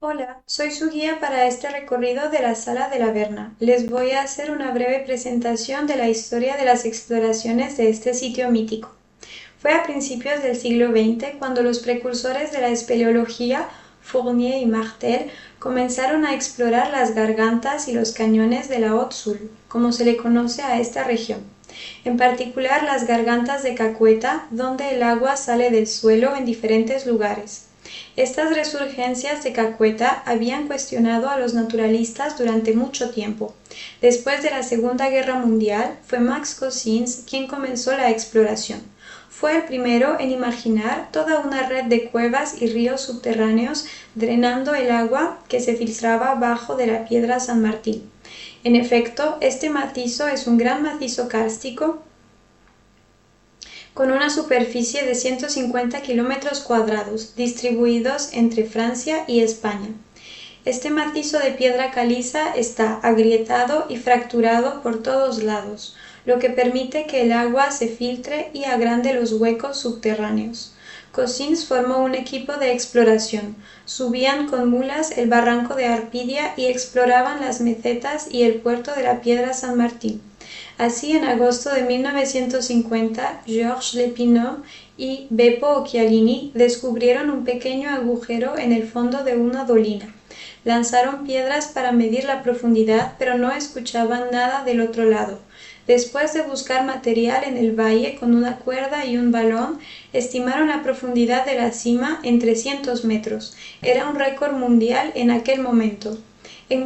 Hola, soy su guía para este recorrido de la Sala de la Verna. Les voy a hacer una breve presentación de la historia de las exploraciones de este sitio mítico. Fue a principios del siglo XX cuando los precursores de la espeleología, Fournier y Martel, comenzaron a explorar las gargantas y los cañones de la Haute-Saône, como se le conoce a esta región. En particular las gargantas de Caqueta, donde el agua sale del suelo en diferentes lugares. Estas resurgencias de Caqueta habían cuestionado a los naturalistas durante mucho tiempo. Después de la Segunda Guerra Mundial, fue Max Cossins quien comenzó la exploración. Fue el primero en imaginar toda una red de cuevas y ríos subterráneos drenando el agua que se filtraba bajo de la piedra San Martín. En efecto, este macizo es un gran macizo kárstico con una superficie de 150 kilómetros cuadrados, distribuidos entre Francia y España. Este macizo de piedra caliza está agrietado y fracturado por todos lados, lo que permite que el agua se filtre y agrande los huecos subterráneos. Cossins formó un equipo de exploración, subían con mulas el barranco de Arpidia y exploraban las mesetas y el puerto de la Piedra San Martín. Así, en agosto de 1950, Georges Lépineux y Beppo Occhialini descubrieron un pequeño agujero en el fondo de una dolina. Lanzaron piedras para medir la profundidad, pero no escuchaban nada del otro lado. Después de buscar material en el valle con una cuerda y un balón, estimaron la profundidad de la cima en 300 metros. Era un récord mundial en aquel momento. En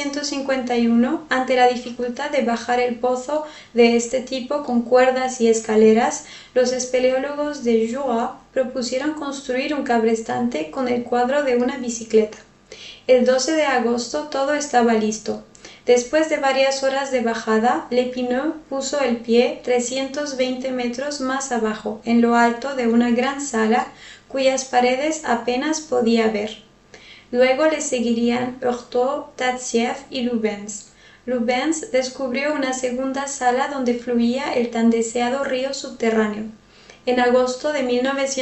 1951, ante la dificultad de bajar el pozo de este tipo con cuerdas y escaleras, los espeleólogos de Jura propusieron construir un cabrestante con el cuadro de una bicicleta. El 12 de agosto todo estaba listo. Después de varias horas de bajada, Lépineux puso el pie 320 metros más abajo, en lo alto de una gran sala cuyas paredes apenas podía ver. Luego le seguirían Heurtaud, Tatsieff y Lubens. Lubens descubrió una segunda sala donde fluía el tan deseado río subterráneo. En agosto de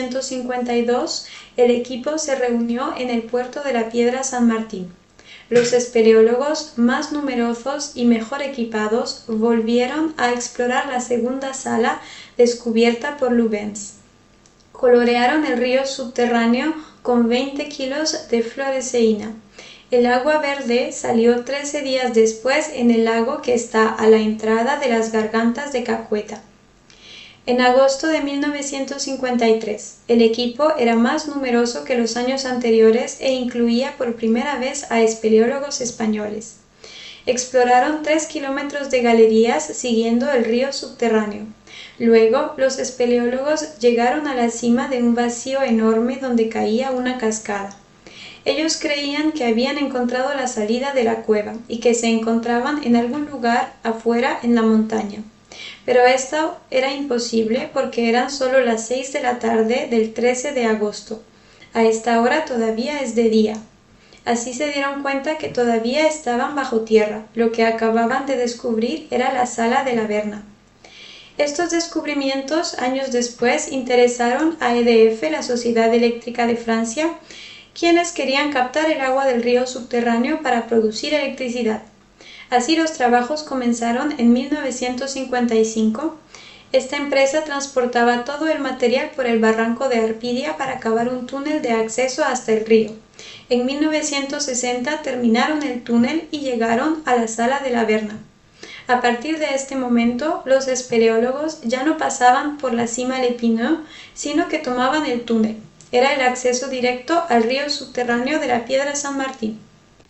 1952, el equipo se reunió en el puerto de la Piedra San Martín. Los espeleólogos más numerosos y mejor equipados volvieron a explorar la segunda sala descubierta por Lubens. Colorearon el río subterráneo con 20 kilos de fluoresceína. El agua verde salió 13 días después en el lago que está a la entrada de las gargantas de Caqueta. En agosto de 1953, el equipo era más numeroso que los años anteriores e incluía por primera vez a espeleólogos españoles. Exploraron 3 kilómetros de galerías siguiendo el río subterráneo. Luego, los espeleólogos llegaron a la cima de un vacío enorme donde caía una cascada. Ellos creían que habían encontrado la salida de la cueva y que se encontraban en algún lugar afuera en la montaña. Pero esto era imposible porque eran solo las 6 de la tarde del 13 de agosto. A esta hora todavía es de día. Así se dieron cuenta que todavía estaban bajo tierra. Lo que acababan de descubrir era la sala de la Verna. Estos descubrimientos, años después, interesaron a EDF, la Sociedad Eléctrica de Francia, quienes querían captar el agua del río subterráneo para producir electricidad. Así los trabajos comenzaron en 1955. Esta empresa transportaba todo el material por el barranco de Arpidia para cavar un túnel de acceso hasta el río. En 1960 terminaron el túnel y llegaron a la sala de la Verna. A partir de este momento, los espeleólogos ya no pasaban por la cima Lépineux, sino que tomaban el túnel. Era el acceso directo al río subterráneo de la Piedra San Martín.